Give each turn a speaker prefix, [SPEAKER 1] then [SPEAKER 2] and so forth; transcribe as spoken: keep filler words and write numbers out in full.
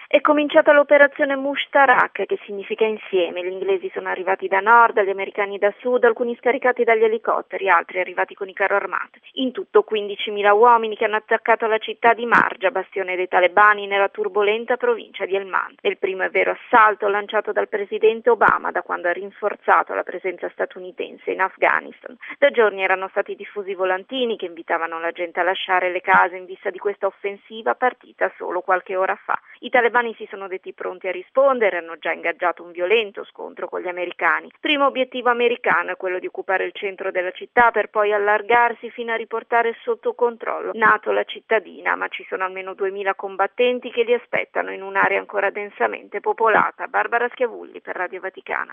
[SPEAKER 1] È cominciata l'operazione Mushtarak, che significa insieme. Gli inglesi sono arrivati da nord, gli americani da sud, alcuni scaricati dagli elicotteri, altri arrivati con i carro armati. In tutto quindicimila uomini che hanno attaccato la città di Marja, bastione dei talebani nella turbolenta provincia di Helmand. È il primo e vero assalto lanciato dal presidente Obama da quando ha rinforzato la presenza statunitense in Afghanistan. Da giorni erano stati diffusi volantini che invitavano la gente a lasciare le case in vista di questa offensiva partita solo qualche ora fa. I talebani si sono detti pronti a rispondere, hanno già ingaggiato un violento scontro con gli americani. Primo obiettivo americano è quello di occupare il centro della città per poi allargarsi fino a riportare sotto controllo NATO la cittadina, ma ci sono almeno duemila combattenti che li aspettano in un'area ancora densamente popolata. Barbara Schiavulli per Radio Vaticana.